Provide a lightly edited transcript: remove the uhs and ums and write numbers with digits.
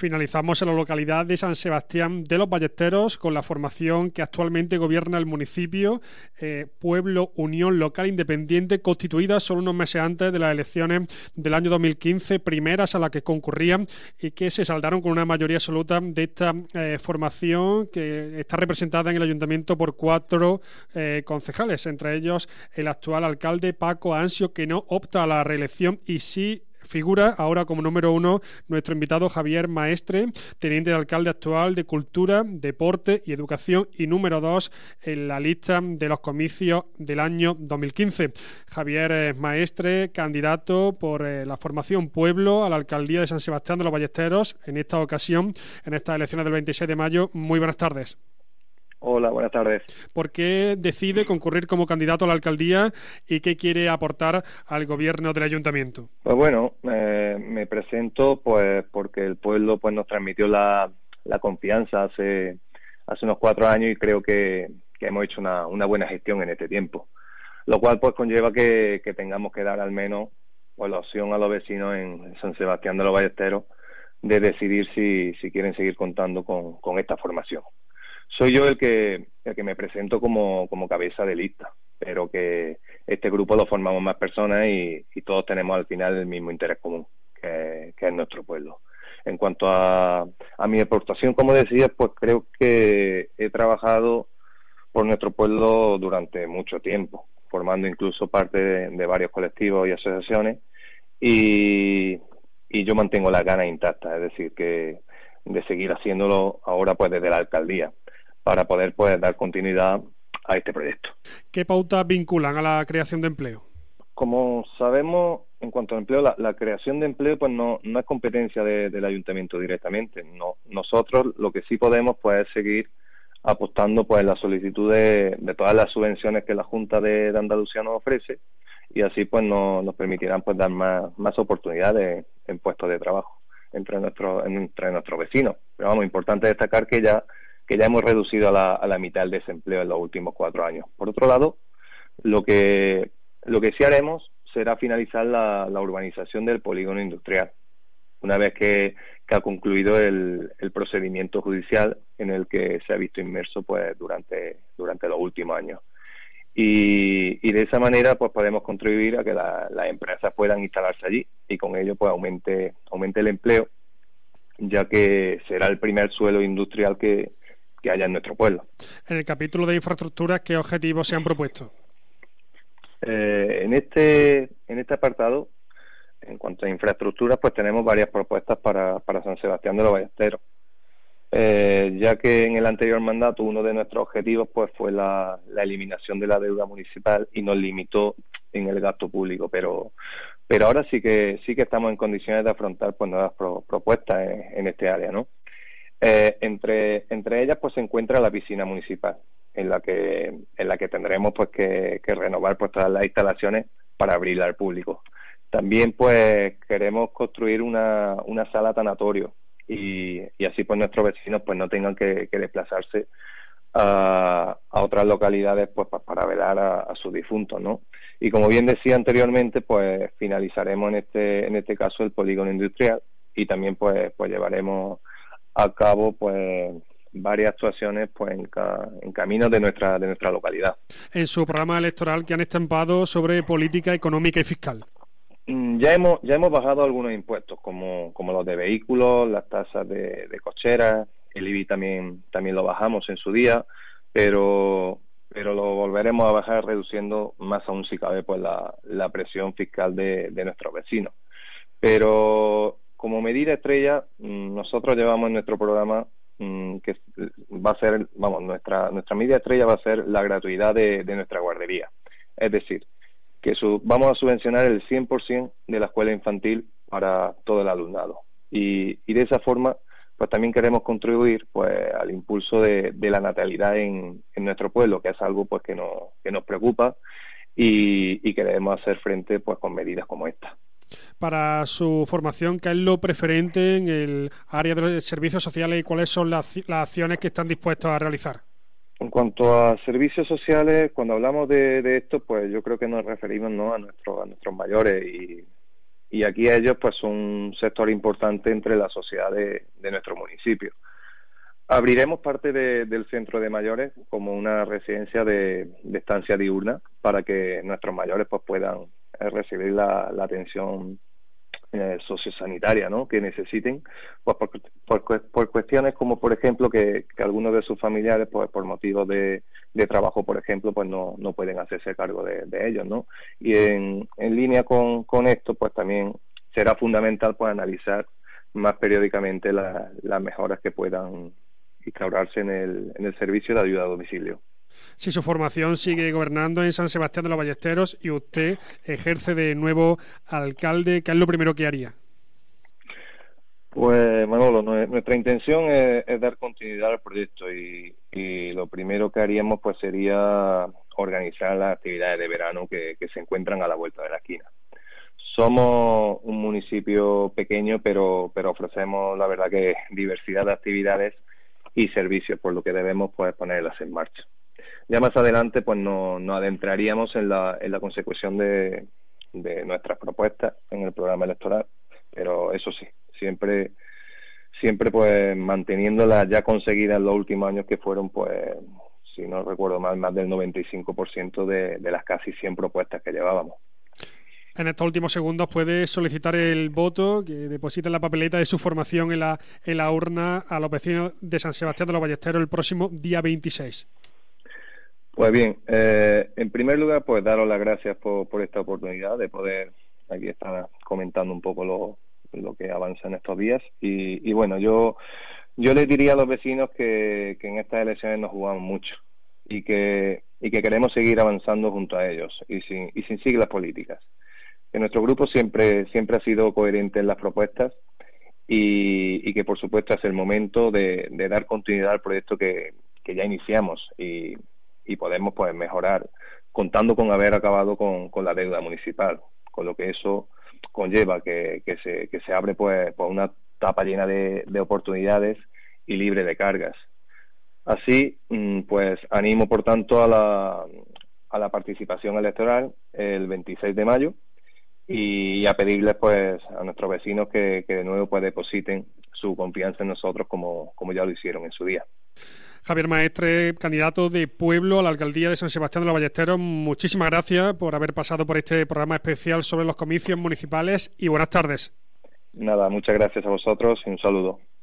Finalizamos en la localidad de San Sebastián de los Ballesteros con la formación que actualmente gobierna el municipio, Pueblo Unión Local Independiente, constituida solo unos meses antes de las elecciones del año 2015, primeras a las que concurrían y que se saldaron con una mayoría absoluta de esta formación, que está representada en el ayuntamiento por 4 concejales, entre ellos el actual alcalde Paco Ansio, que no opta a la reelección y sí figura ahora como número 1 nuestro invitado Javier Maestre, teniente de alcalde actual de Cultura, Deporte y Educación, y número 2 en la lista de los comicios del año 2015. Javier Maestre, candidato por la formación Pueblo a la alcaldía de San Sebastián de los Ballesteros, en esta ocasión, en estas elecciones del 26 de mayo. Muy buenas tardes. Hola, buenas tardes. ¿Por qué decide concurrir como candidato a la alcaldía y qué quiere aportar al gobierno del ayuntamiento? Pues bueno, me presento pues porque el pueblo pues nos transmitió la confianza hace unos 4 años y creo que hemos hecho una buena gestión en este tiempo, lo cual pues conlleva que tengamos que dar al menos pues la opción a los vecinos en San Sebastián de los Ballesteros de decidir si quieren seguir contando con esta formación. Soy yo el que me presento como cabeza de lista, pero que este grupo lo formamos más personas y todos tenemos al final el mismo interés común, que es nuestro pueblo. En cuanto a mi aportación, como decía, pues creo que he trabajado por nuestro pueblo durante mucho tiempo, formando incluso parte de varios colectivos y asociaciones, y yo mantengo las ganas intactas, es decir, que de seguir haciéndolo ahora pues desde la alcaldía, para poder pues dar continuidad a este proyecto. ¿Qué pautas vinculan a la creación de empleo? Como sabemos, en cuanto a empleo, la creación de empleo pues no es competencia del ayuntamiento directamente. No, nosotros lo que sí podemos pues es seguir apostando pues en la solicitud de todas las subvenciones que la Junta de Andalucía nos ofrece, y así pues nos permitirán pues dar más oportunidades en puestos de trabajo entre nuestros vecinos. Pero vamos, importante destacar que ya hemos reducido a la mitad el desempleo en los últimos 4 años. Por otro lado, lo que sí haremos será finalizar la urbanización del polígono industrial, una vez que ha concluido el procedimiento judicial en el que se ha visto inmerso pues durante los últimos años. Y de esa manera pues podemos contribuir a que las empresas puedan instalarse allí y con ello pues aumente el empleo, ya que será el primer suelo industrial que haya en nuestro pueblo. En el capítulo de infraestructuras, ¿qué objetivos se han propuesto? En este apartado, en cuanto a infraestructuras, pues tenemos varias propuestas para San Sebastián de los Ballesteros, ya que en el anterior mandato uno de nuestros objetivos pues fue la eliminación de la deuda municipal y nos limitó en el gasto público, pero ahora sí que estamos en condiciones de afrontar pues nuevas propuestas en este área, ¿no? Entre ellas pues se encuentra la piscina municipal, en la que tendremos pues que renovar pues todas las instalaciones para abrirla al público. También pues queremos construir una sala tanatorio y así pues nuestros vecinos pues no tengan que desplazarse a otras localidades pues para velar a sus difuntos, ¿no? Y como bien decía anteriormente, pues finalizaremos en este caso el polígono industrial y también pues llevaremos a cabo pues varias actuaciones pues en caminos de nuestra localidad. En su programa electoral, ¿que han estampado sobre política económica y fiscal? Ya hemos bajado algunos impuestos como los de vehículos, las tasas de cocheras, el IBI también lo bajamos en su día, pero lo volveremos a bajar reduciendo más aún si cabe pues la presión fiscal de nuestros vecinos. Pero como medida estrella, nosotros llevamos en nuestro programa que va a ser, nuestra medida estrella va a ser la gratuidad de nuestra guardería. Es decir, que vamos a subvencionar el 100% de la escuela infantil para todo el alumnado. Y de esa forma, pues también queremos contribuir pues al impulso de la natalidad en nuestro pueblo, que es algo pues que nos preocupa y queremos hacer frente pues con medidas como esta. Para su formación, ¿qué es lo preferente en el área de los servicios sociales y cuáles son las acciones que están dispuestos a realizar? En cuanto a servicios sociales, cuando hablamos de esto, pues yo creo que nos referimos, ¿no?, a nuestros mayores y aquí ellos pues son un sector importante entre la sociedad de nuestro municipio. Abriremos parte del centro de mayores como una residencia de estancia diurna para que nuestros mayores pues puedan recibir la atención sociosanitaria, ¿no?, que necesiten, pues por cuestiones como, por ejemplo, que algunos de sus familiares, pues por motivos de trabajo, por ejemplo, pues no pueden hacerse cargo de ellos, ¿no? Y en línea con esto, pues también será fundamental pues analizar más periódicamente las mejoras que puedan instaurarse en el servicio de ayuda a domicilio. Si su formación sigue gobernando en San Sebastián de los Ballesteros y usted ejerce de nuevo alcalde, ¿qué es lo primero que haría? Pues Manolo, nuestra intención es dar continuidad al proyecto y lo primero que haríamos pues sería organizar las actividades de verano que se encuentran a la vuelta de la esquina. Somos un municipio pequeño, pero ofrecemos, la verdad, que diversidad de actividades y servicios, por lo que debemos pues ponerlas en marcha. Ya más adelante pues nos adentraríamos en la consecución de nuestras propuestas en el programa electoral, pero eso sí, siempre pues manteniendo las ya conseguidas en los últimos años, que fueron, pues, si no recuerdo mal, más del 95% de las casi 100 propuestas que llevábamos. En estos últimos segundos puede solicitar el voto que deposite en la papeleta de su formación en la urna a los vecinos de San Sebastián de los Ballesteros el próximo día 26. Pues bien, en primer lugar, pues daros las gracias por esta oportunidad de poder aquí estar comentando un poco lo que avanza en estos días. Y bueno, yo les diría a los vecinos que en estas elecciones nos jugamos mucho y que queremos seguir avanzando junto a ellos y sin siglas políticas. Que nuestro grupo siempre ha sido coherente en las propuestas y que, por supuesto, es el momento de dar continuidad al proyecto que ya iniciamos y podemos pues mejorar, contando con haber acabado con la deuda municipal, con lo que eso conlleva, que se abre pues una etapa llena de oportunidades y libre de cargas. Así, pues animo, por tanto, a la participación electoral el 26 de mayo y a pedirles pues a nuestros vecinos que de nuevo pues depositen su confianza en nosotros como ya lo hicieron en su día. Javier Maestre, candidato de Pueblo a la alcaldía de San Sebastián de los Ballesteros, muchísimas gracias por haber pasado por este programa especial sobre los comicios municipales y buenas tardes. Nada, muchas gracias a vosotros y un saludo.